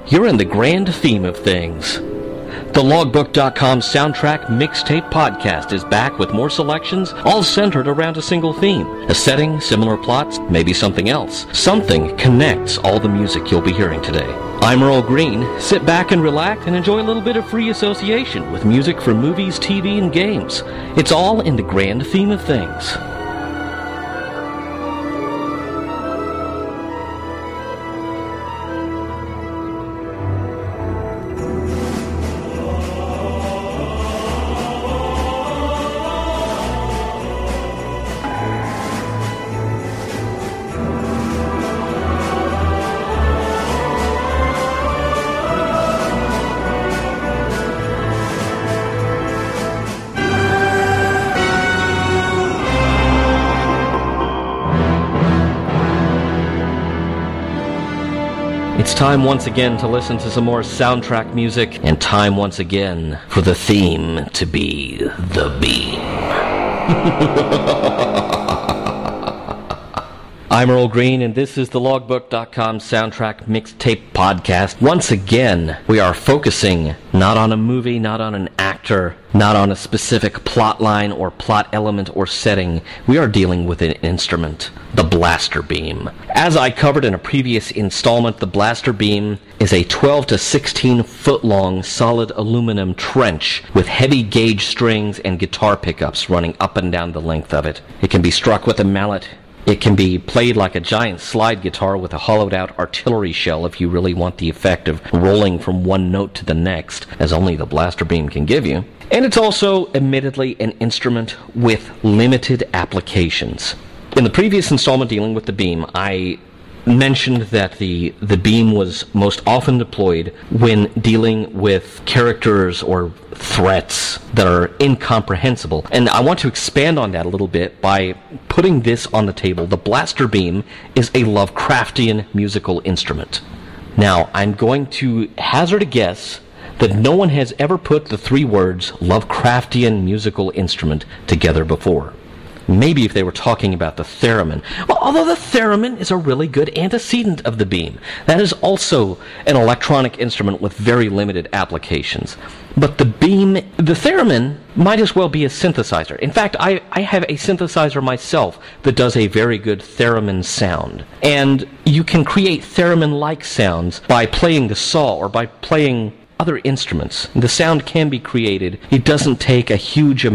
You're in the grand theme of things. The Logbook.com Soundtrack Mixtape Podcast is back with more selections, all centered around a single theme. A setting, similar plots, maybe something else. Something connects all the music you'll be hearing today. I'm Earl Green. Sit back and relax and enjoy a little bit of free association with music from movies, TV, and games. It's all in the grand theme of things. It's time once again to listen to some more soundtrack music, and time once again for the theme to be The Beam. I'm Earl Green, and this is the Logbook.com Soundtrack Mixtape Podcast. Once again, we are focusing not on a movie, not on an actor, not on a specific plot line or plot element or setting. We are dealing with an instrument, the blaster beam. As I covered in a previous installment, the blaster beam is a 12 to 16 foot long solid aluminum trench with heavy gauge strings and guitar pickups running up and down the length of it. It can be struck with a mallet. It can be played like a giant slide guitar with a hollowed-out artillery shell if you really want the effect of rolling from one note to the next, as only the blaster beam can give you. And it's also, admittedly, an instrument with limited applications. In the previous installment dealing with the beam, I mentioned that the beam was most often deployed when dealing with characters or threats that are incomprehensible. And I want to expand on that a little bit by putting this on the table. The blaster beam is a Lovecraftian musical instrument. Now, I'm going to hazard a guess that no one has ever put the three words Lovecraftian musical instrument together before. Maybe if they were talking about the theremin. Well, although the theremin is a really good antecedent of the beam. That is also an electronic instrument with very limited applications. But the beam, the theremin, might as well be a synthesizer. In fact, I have a synthesizer myself that does a very good theremin sound. And you can create theremin-like sounds by playing the saw or by playing other instruments. The sound can be created. It doesn't take a huge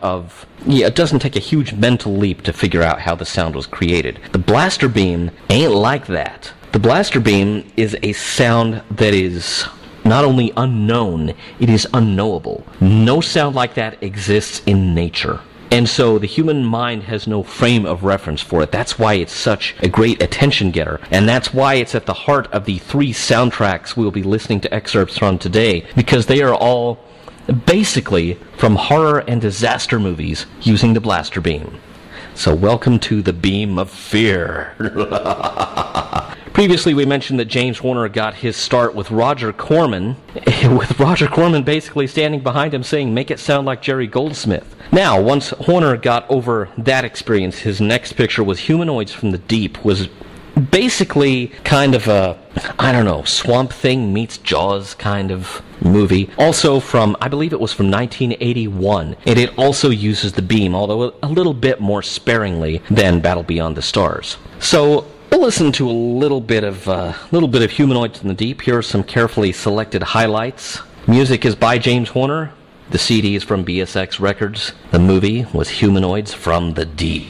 mental leap to figure out how the sound was created. The blaster beam ain't like that. The blaster beam is a sound that is not only unknown, it is unknowable. No sound like that exists in nature. And so the human mind has no frame of reference for it. That's why it's such a great attention getter. And that's why it's at the heart of the three soundtracks we'll be listening to excerpts from today, because they are all basically from horror and disaster movies using the blaster beam. So welcome to the Beam of Fear. Previously, we mentioned that James Horner got his start with Roger Corman, with Roger Corman basically standing behind him saying, "Make it sound like Jerry Goldsmith." Now, once Horner got over that experience, his next picture was Humanoids from the Deep, was basically kind of a, Swamp Thing meets Jaws kind of movie. Also from, I believe it was from 1981, and it also uses the beam, although a little bit more sparingly than Battle Beyond the Stars. So we'll listen to a little bit of Humanoids from the Deep. Here are some carefully selected highlights. Music is by James Horner. The CD is from BSX Records. The movie was Humanoids from the Deep.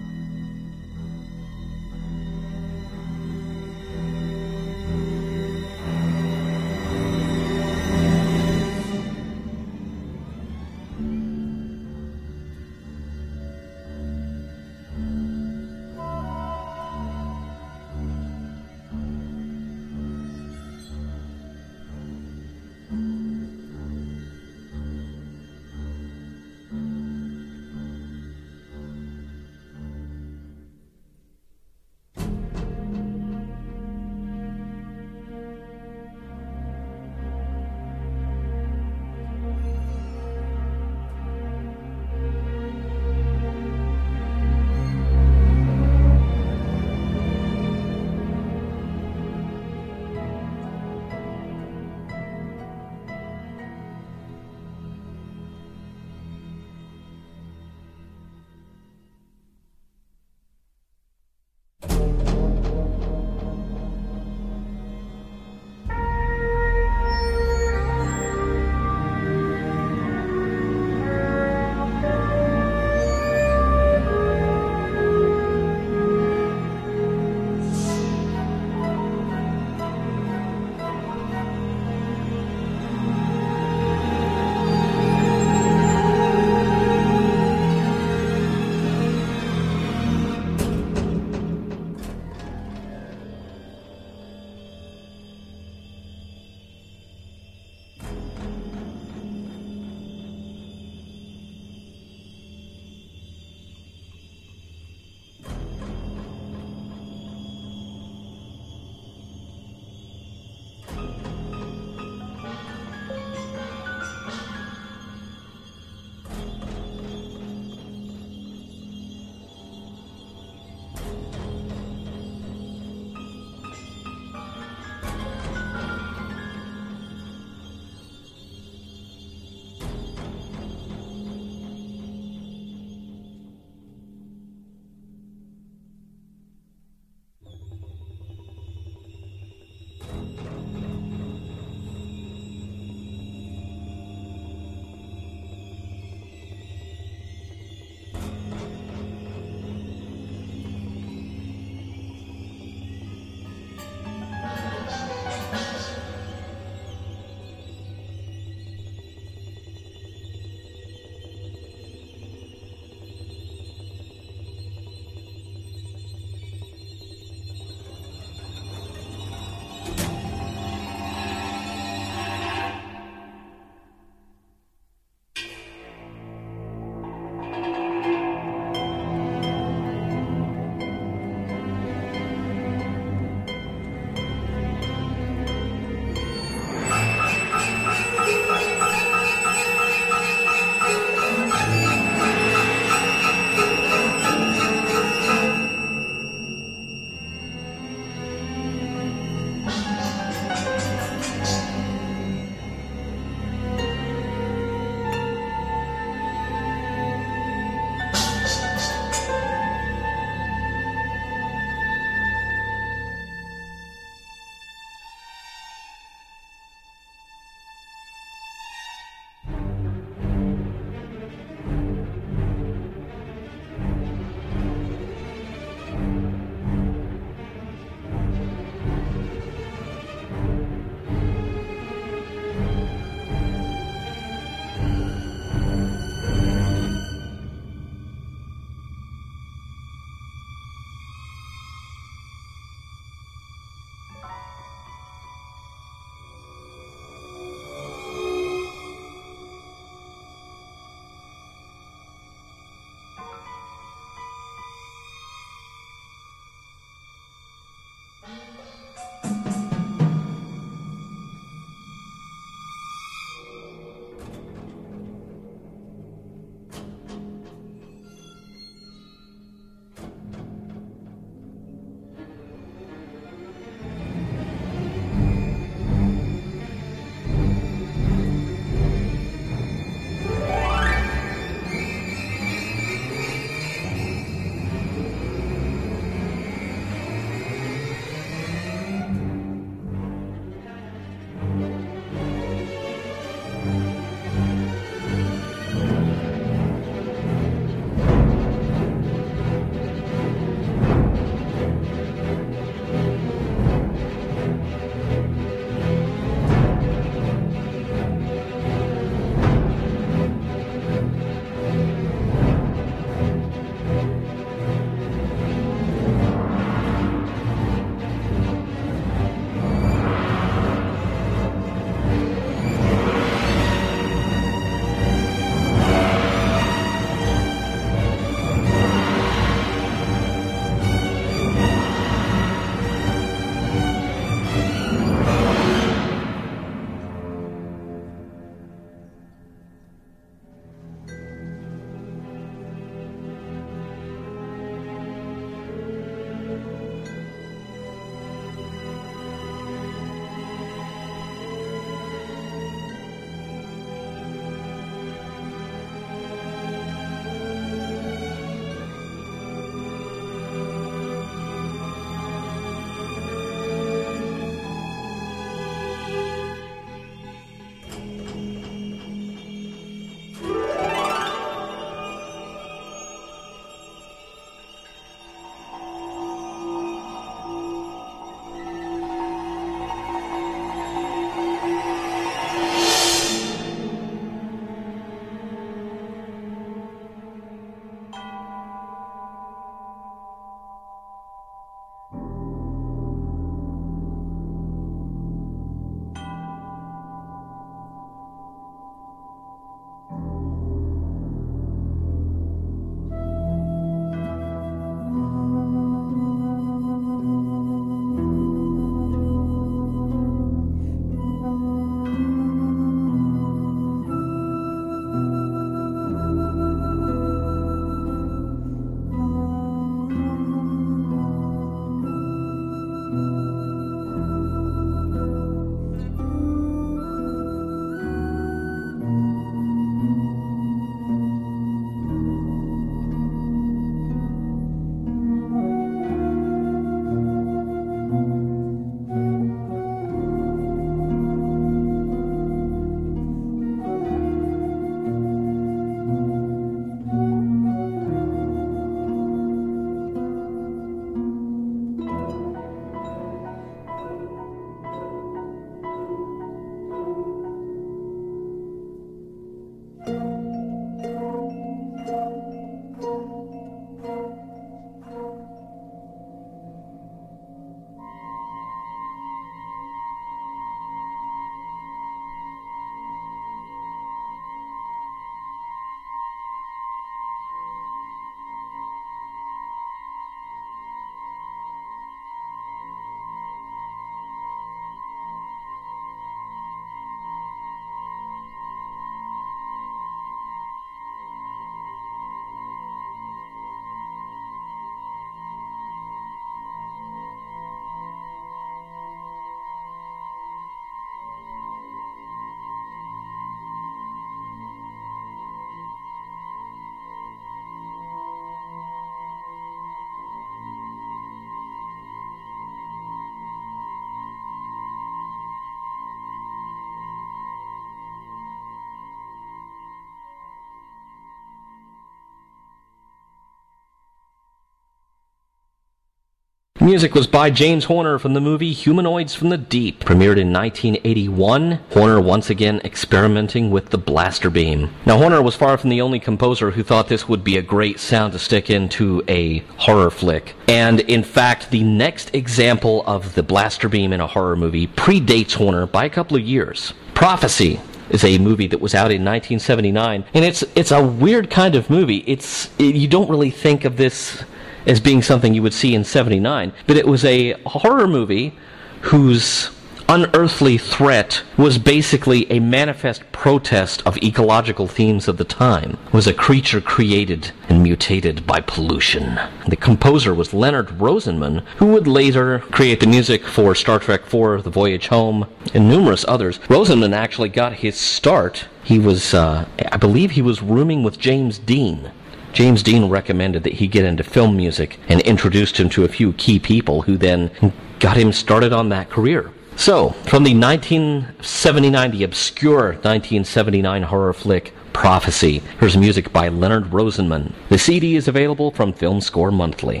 Music was by James Horner from the movie Humanoids from the Deep, premiered in 1981. Horner once again experimenting with the blaster beam. Now, Horner was far from the only composer who thought this would be a great sound to stick into a horror flick. And in fact, the next example of the blaster beam in a horror movie predates Horner by a couple of years. Prophecy is a movie that was out in 1979, and it's a weird kind of movie. You don't really think of this as being something you would see in 79, but it was a horror movie whose unearthly threat was basically a manifest protest of ecological themes of the time. It was a creature created and mutated by pollution. The composer was Leonard Rosenman, who would later create the music for Star Trek IV, The Voyage Home, and numerous others. Rosenman actually got his start. He was, I believe he was rooming with James Dean. James Dean recommended that he get into film music and introduced him to a few key people who then got him started on that career. So, from the obscure 1979 horror flick Prophecy, here's music by Leonard Rosenman. The CD is available from Film Score Monthly.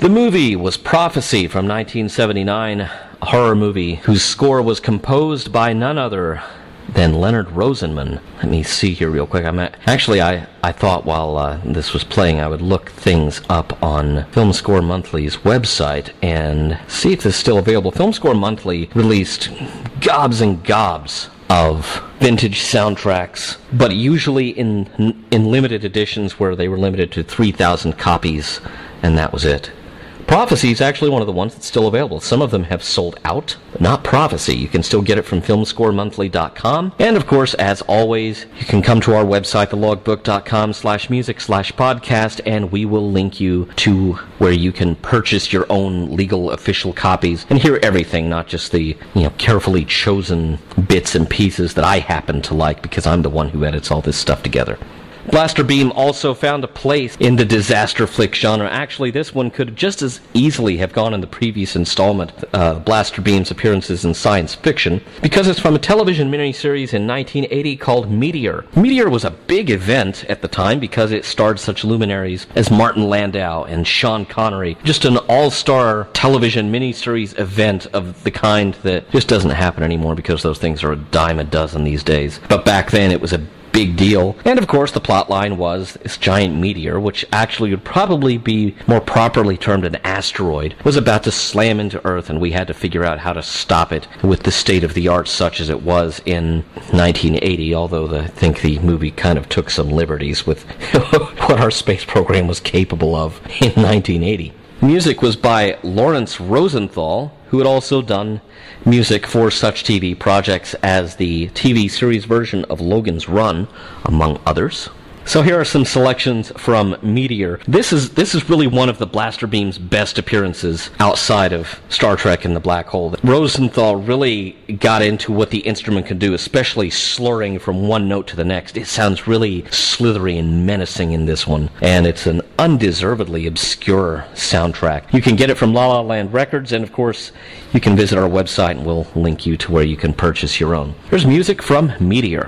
The movie was Prophecy from 1979, a horror movie whose score was composed by none other than Leonard Rosenman. Let me see here real quick. I thought while this was playing I would look things up on Film Score Monthly's website and see if this is still available. Film Score Monthly released gobs and gobs of vintage soundtracks, but usually in limited editions where they were limited to 3,000 copies, and that was it. Prophecy is actually one of the ones that's still available. Some of them have sold out, but not Prophecy. You can still get it from filmscoremonthly.com. And of course, as always, you can come to our website, thelogbook.com/music/podcast, and we will link you to where you can purchase your own legal official copies and hear everything, not just the, carefully chosen bits and pieces that I happen to like because I'm the one who edits all this stuff together. Blaster Beam also found a place in the disaster flick genre. Actually, this one could just as easily have gone in the previous installment, Blaster Beam's appearances in science fiction, because it's from a television miniseries in 1980 called Meteor. Meteor was a big event at the time because it starred such luminaries as Martin Landau and Sean Connery. Just an all-star television miniseries event of the kind that just doesn't happen anymore because those things are a dime a dozen these days. But back then it was a big deal. And of course the plot line was this giant meteor, which actually would probably be more properly termed an asteroid, was about to slam into Earth, and we had to figure out how to stop it with the state of the art such as it was in 1980, although I think the movie kind of took some liberties with what our space program was capable of in 1980. Music was by Lawrence Rosenthal, who had also done music for such TV projects as the TV series version of Logan's Run, among others. So here are some selections from Meteor. This is really one of the Blaster Beam's best appearances outside of Star Trek and the Black Hole. Rosenthal really got into what the instrument could do, especially slurring from one note to the next. It sounds really slithery and menacing in this one, and it's an undeservedly obscure soundtrack. You can get it from La La Land Records, and of course, you can visit our website and we'll link you to where you can purchase your own. Here's music from Meteor.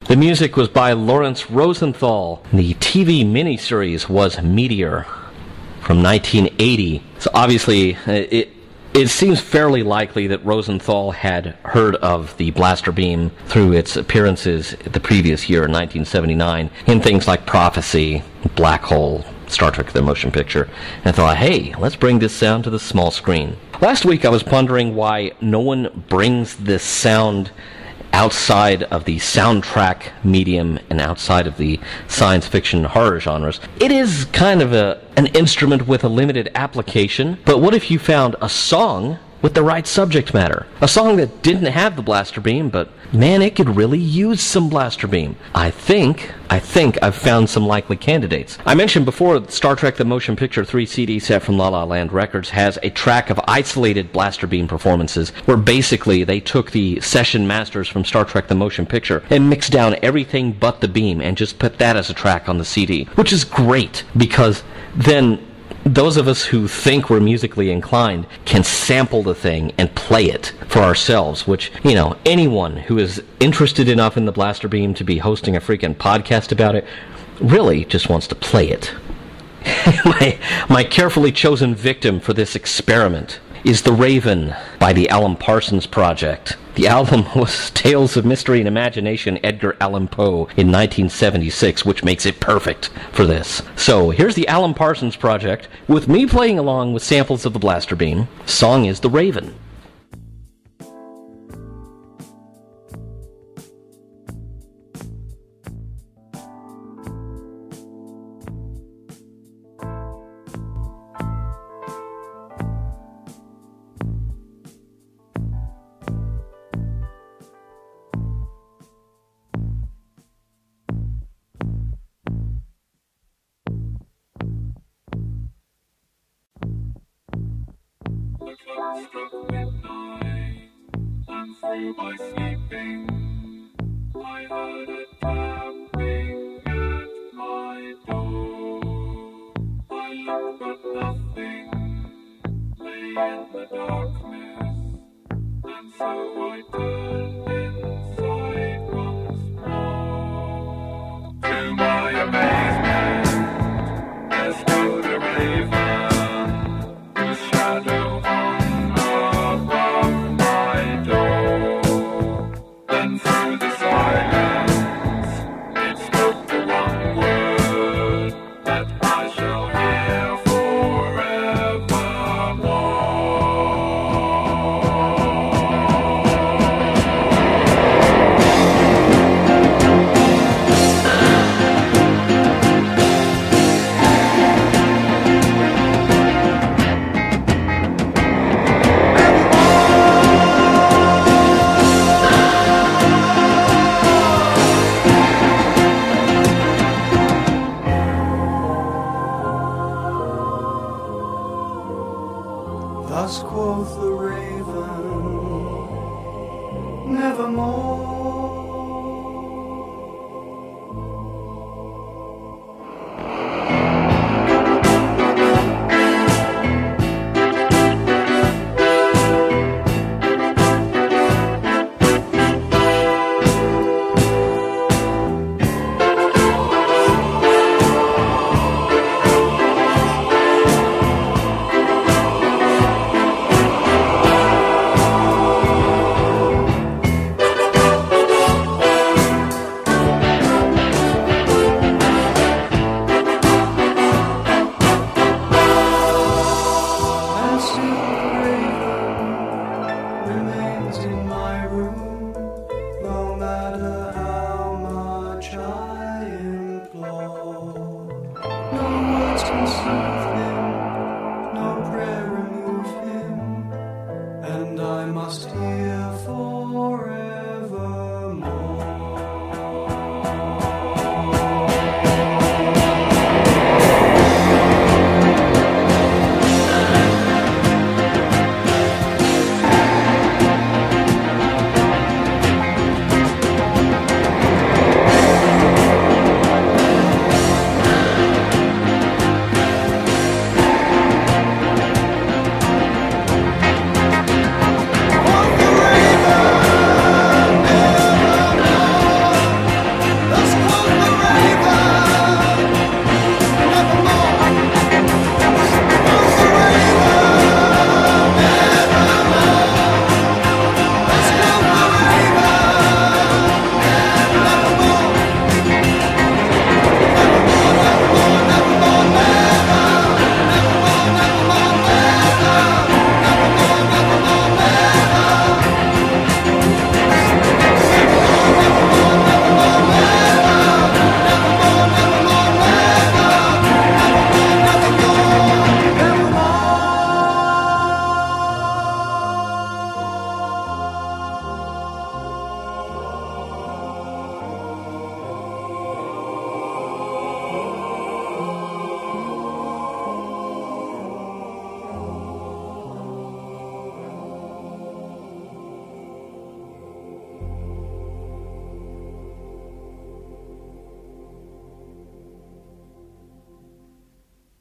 The music was by Lawrence Rosenthal. The TV miniseries was Meteor from 1980. So obviously, it seems fairly likely that Rosenthal had heard of the blaster beam through its appearances the previous year, in 1979, in things like Prophecy, Black Hole, Star Trek the Motion Picture, and I thought, hey, let's bring this sound to the small screen. Last week I was pondering why no one brings this sound outside of the soundtrack medium and outside of the science fiction and horror genres. It is kind of an instrument with a limited application, but what if you found a song with the right subject matter? A song that didn't have the blaster beam, but man, it could really use some blaster beam. I think I've found some likely candidates. I mentioned before Star Trek the Motion Picture 3 CD set from La La Land Records has a track of isolated blaster beam performances where basically they took the session masters from Star Trek the Motion Picture and mixed down everything but the beam and just put that as a track on the CD, which is great because then those of us who think we're musically inclined can sample the thing and play it for ourselves, which, you know, anyone who is interested enough in the blaster beam to be hosting a freaking podcast about it really just wants to play it. My carefully chosen victim for this experiment is The Raven by the Alan Parsons Project. The album was Tales of Mystery and Imagination, Edgar Allan Poe, in 1976, which makes it perfect for this. So, here's the Alan Parsons Project, with me playing along with samples of the blaster beam. Song is The Raven. Struck midnight, and through my sleeping, I heard a tapping at my door. I looked but nothing lay in the darkness, and so I turned inside once more. To my amazement, there stood a raven, whose shadow Thus quoth the raven, nevermore.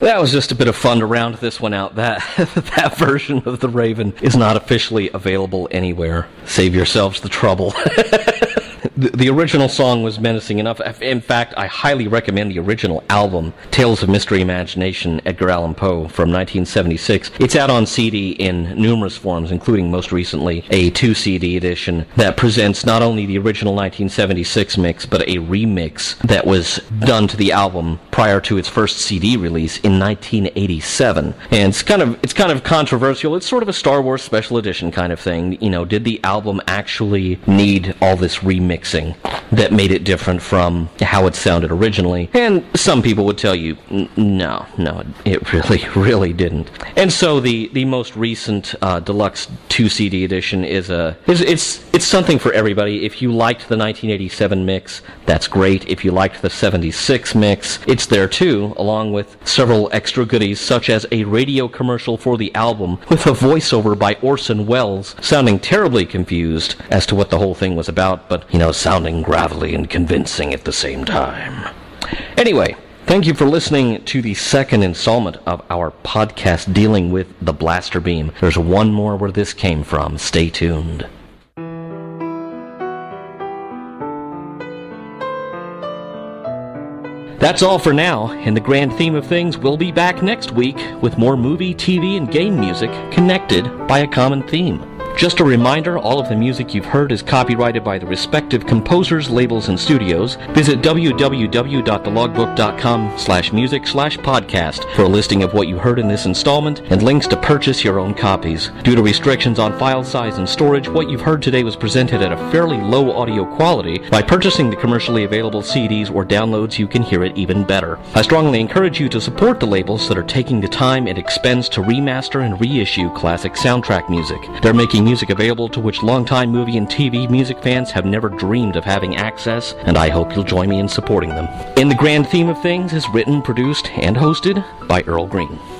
That was just a bit of fun to round this one out. That that version of The Raven is not officially available anywhere. Save yourselves the trouble. The original song was menacing enough. In fact, I highly recommend the original album, Tales of Mystery Imagination, Edgar Allan Poe, from 1976. It's out on CD in numerous forms, including most recently a 2-CD edition that presents not only the original 1976 mix, but a remix that was done to the album prior to its first CD release in 1987. And it's kind of controversial. It's sort of a Star Wars special edition kind of thing. You know, did the album actually need all this remixing that made it different from how it sounded originally? And some people would tell you, no, it really didn't. And so the most recent deluxe 2-CD edition it's something for everybody. If you liked the 1987 mix, that's great. If you liked the 76 mix, it's there too, along with several extra goodies, such as a radio commercial for the album with a voiceover by Orson Welles, sounding terribly confused as to what the whole thing was about, but, sounding gravelly and convincing at the same time. Anyway, thank you for listening to the second installment of our podcast dealing with the Blaster Beam. There's one more where this came from. Stay tuned. That's all for now. In the grand theme of things, we'll be back next week with more movie, TV, and game music connected by a common theme. Just a reminder, all of the music you've heard is copyrighted by the respective composers, labels, and studios. Visit www.thelogbook.com/music/podcast for a listing of what you heard in this installment and links to purchase your own copies. Due to restrictions on file size and storage, what you've heard today was presented at a fairly low audio quality. By purchasing the commercially available CDs or downloads, you can hear it even better. I strongly encourage you to support the labels that are taking the time and expense to remaster and reissue classic soundtrack music. They're making music available to which longtime movie and TV music fans have never dreamed of having access, and I hope you'll join me in supporting them. In the Grand Theme of Things is written, produced, and hosted by Earl Green.